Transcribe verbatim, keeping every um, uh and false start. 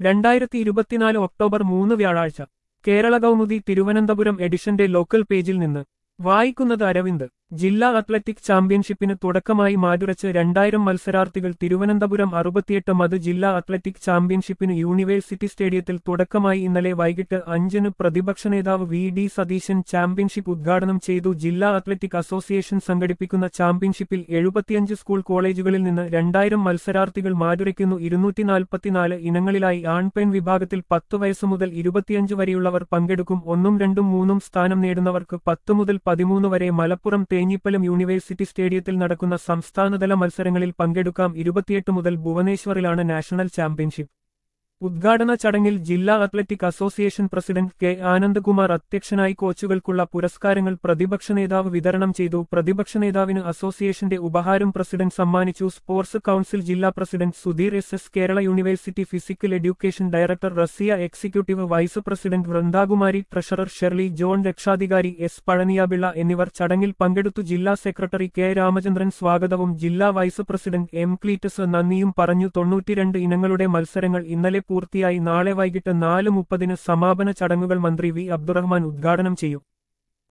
രണ്ടായിരത്തി ഇരുപത്തിനാല് ഒക്ടോബർ മൂന്ന് വ്യാഴാഴ്ച കേരള കൗമുദി തിരുവനന്തപുരം എഡിഷന്റെ ലോക്കൽ പേജിൽ നിന്ന് വായിക്കുന്നത് അരവിന്ദ്. ജില്ലാ അത്ലറ്റിക് ചാമ്പ്യൻഷിപ്പിന് തുടക്കമായി മാറ്റുരച്ച് രണ്ടായിരം മത്സരാർത്ഥികൾ തിരുവനന്തപുരം അറുപത്തിയെട്ട് മത് ജില്ലാ അത്ലറ്റിക് ചാമ്പ്യൻഷിപ്പിന് യൂണിവേഴ്സിറ്റി സ്റ്റേഡിയത്തിൽ തുടക്കമായി ഇന്നലെ വൈകിട്ട് അഞ്ചിന് പ്രതിപക്ഷ നേതാവ് വി ഡി സതീശൻ ചാമ്പ്യൻഷിപ്പ് ഉദ്ഘാടനം ചെയ്തു. ജില്ലാ അത്ലറ്റിക് അസോസിയേഷൻ സംഘടിപ്പിക്കുന്ന ചാമ്പ്യൻഷിപ്പിൽ എഴുപത്തിയഞ്ച് സ്കൂൾ കോളേജുകളിൽ നിന്ന് രണ്ടായിരം മത്സരാർത്ഥികൾ മാറ്റുരയ്ക്കുന്നു. ഇരുന്നൂറ്റി നാൽപ്പത്തിനാല് ഇനങ്ങളിലായി ആൺപെൺ വിഭാഗത്തിൽ പത്ത് വയസ്സ് മുതൽ ഇരുപത്തിയഞ്ച് വരെയുള്ളവർ പങ്കെടുക്കും. ഒന്നും രണ്ടും മൂന്നും സ്ഥാനം നേടുന്നവർക്ക് പത്ത് മുതൽ പതിമൂന്ന് വരെ മലപ്പുറം തേഞ്ഞിപ്പലം യൂണിവേഴ്സിറ്റി സ്റ്റേഡിയത്തിൽ നടക്കുന്ന സംസ്ഥാനതല മത്സരങ്ങളിൽ പങ്കെടുക്കാം. ഇരുപത്തിയെട്ട് മുതൽ ഭുവനേശ്വറിലാണ് നാഷണൽ ചാമ്പ്യൻഷിപ്പ്. ഉദ്ഘാടന ചടങ്ങിൽ ജില്ലാ athletic association president K Anandakumar അധ്യക്ഷനായി. കോച്ചുകൾക്കുള്ള പുരസ്കാരങ്ങൾ പ്രതിപക്ഷ നേതാവ് വിതരണം ചെയ്തു. പ്രതിപക്ഷ നേതാവിന് അസോസിയേഷന്റെ ഉപഹാരം പ്രസിഡന്റ് സമ്മാനിച്ചു. സ്പോർട്സ് കൌൺസിൽ ജില്ലാ president Sudheer S S, Kerala university physical education director Rasiya, executive vice president Vrindakumari, treasurer Shirley ജോൺ, രക്ഷാധികാരി എസ് പഴനിയാപിള്ള എന്നിവർ ചടങ്ങിൽ പങ്കെടുത്തു. ജില്ലാ സെക്രട്ടറി കെ രാമചന്ദ്രൻ സ്വാഗതവും ജില്ലാ വൈസ് പ്രസിഡന്റ് എം ക്ലീറ്റസ് നന്ദിയും പറഞ്ഞു. തൊണ്ണൂറ്റിരണ്ട് ഇനങ്ങളുടെ മത്സരങ്ങൾ ഇന്നലെ പൂർത്തിയായി. നാളെ വൈകിട്ട് നാല് മുപ്പതിന് സമാപന ചടങ്ങുകൾ മന്ത്രി വി അബ്ദുറഹ്മാൻ ഉദ്ഘാടനം ചെയ്യും.